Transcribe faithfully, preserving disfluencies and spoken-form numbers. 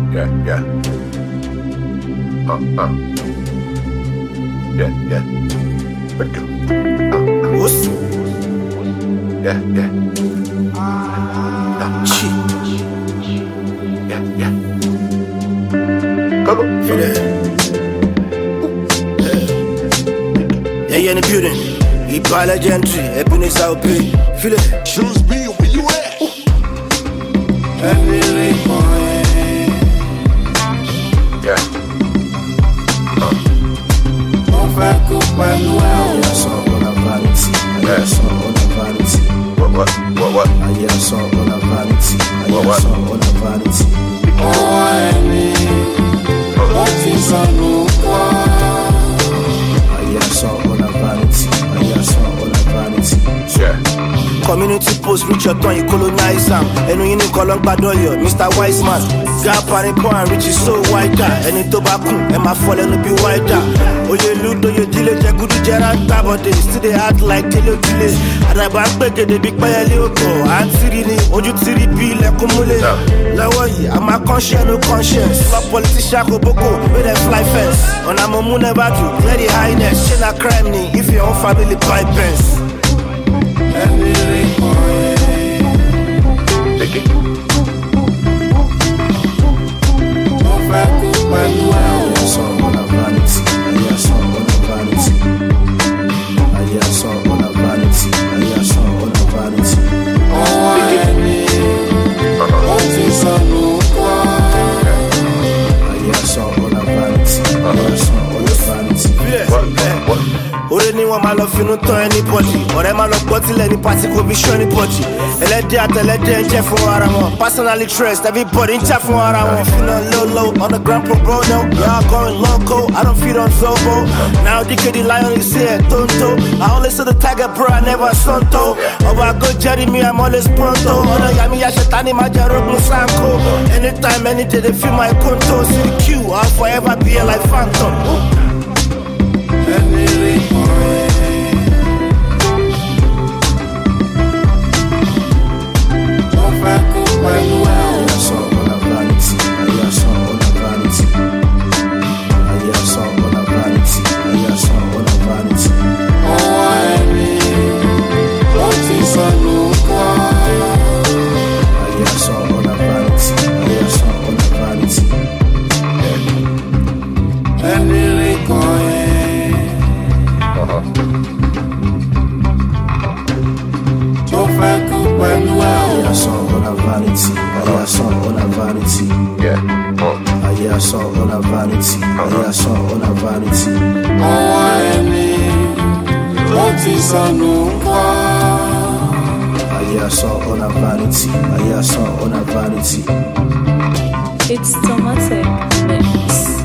yeah, yeah. Uh, uh. Yeah, yeah. Break it. Uh, uh. Yeah, yeah. Uh, shit. Yeah, yeah. Come on. Feel it. Yeah, yeah, in the building. He pilot gentry, happiness out pay. Feel it. Shoes be where you at? Every point. Yeah. Uh. I saw all of vanity. I saw all of vanity. What, what, what, what? I saw all of vanity. What, I what? saw all of vanity. Oh, I mean, what is on I saw all of vanity. I saw all of vanity. Yeah. Community post reach your turn, you colonize them. And when you call on Badoyo, Mister Wiseman. Gap and point rich is so wider. And in tobacco, and my fallen will be wider. Oh, you loot, oh, you delay, you good to Gerard, but they still they act like Kilo Kile. And I back back the big boy, Leoko. I'm sitting in, oh, you see the bill, like Kumule. Lawai, I'm a conscience, no conscience. Flop politician, Boko, with a fly fence. On a moon about you, very highness. She not crime, if your own family buy pence. Take it. I saw all of vanity. I saw all of vanity. I saw all of vanity. I saw all of vanity. Oh, I mean, what is on I saw all of vanity. I saw all of vanity. What, what? Anyone my love, you don't tell anybody. Or am I love bottle any party could be sure anybody. Let the other let the Jeff from what I want. Personally trust everybody in chat from what I want. Feeling low low on the ground pro bro no. Y'all going loco, I don't feel on Zobo. Now D K the lion is here, Tonto. I always saw the tiger bro, I never Santo. Oh I go Jeremy, I'm always pronto. Oh no yami yashetani majaro musanko. Anytime, any day they feel my conto. See the Q, I'll forever be here like Phantom. Yeah. Oh. I saw all of vanity. I saw all of vanity. Oh, I mean, what is on I saw all of vanity. I saw all of vanity. It's Tomatic Mix.